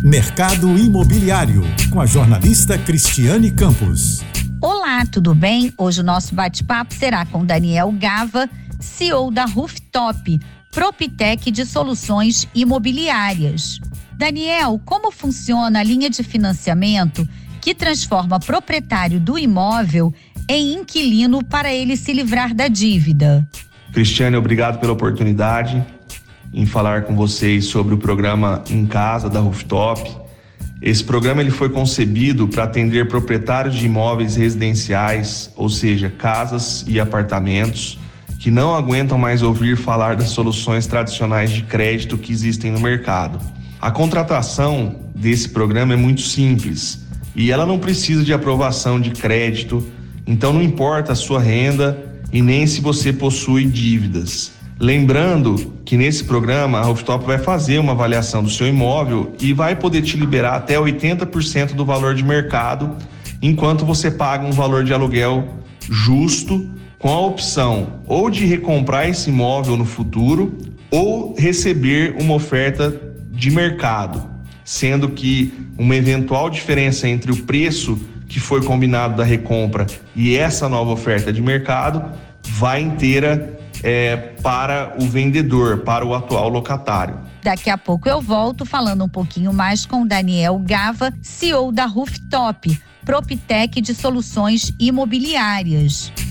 Mercado Imobiliário, com a jornalista Cristiane Campos. Olá, tudo bem? Hoje o nosso bate-papo será com Daniel Gava, CEO da Rooftop, Proptech de soluções imobiliárias. Daniel, como funciona a linha de financiamento que transforma proprietário do imóvel em inquilino para ele se livrar da dívida? Cristiane, obrigado pela oportunidade em falar com vocês sobre o programa Em Casa da Rooftop. Esse programa ele foi concebido para atender proprietários de imóveis residenciais, ou seja, casas e apartamentos, que não aguentam mais ouvir falar das soluções tradicionais de crédito que existem no mercado. A contratação desse programa é muito simples e ela não precisa de aprovação de crédito, então não importa a sua renda e nem se você possui dívidas. Lembrando que nesse programa a Rooftop vai fazer uma avaliação do seu imóvel e vai poder te liberar até 80% do valor de mercado, enquanto você paga um valor de aluguel justo, com a opção ou de recomprar esse imóvel no futuro ou receber uma oferta de mercado, sendo que uma eventual diferença entre o preço que foi combinado da recompra e essa nova oferta de mercado vai inteira para o vendedor, para o atual locatário. Daqui a pouco eu volto falando um pouquinho mais com Daniel Gava, CEO da Rooftop, Proptech de soluções imobiliárias.